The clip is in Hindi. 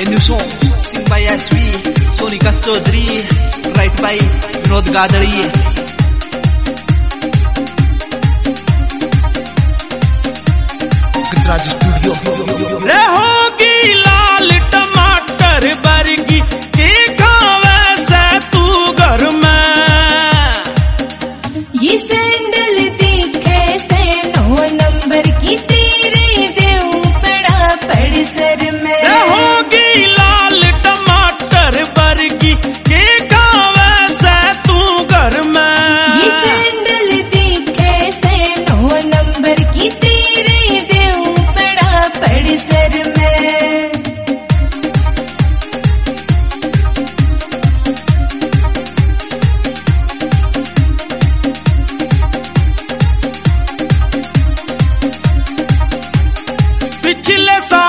A new song sing by SV, Sonika Chaudhary, write by Vinod Gadali. Gitraj Studio. रहोगी लाल टमाटर बरगी के खावे से तू घर में। ये सैंडल दिखे से 9 नंबर की तेरे देव पड़ा पड़ सर में। रहोगी लाल टमाटर बरगी के खावे से तू घर में। ये सैंडल दिखे से 9 नंबर की तेरे देव पड़ा पड़ सर में। पिछले साल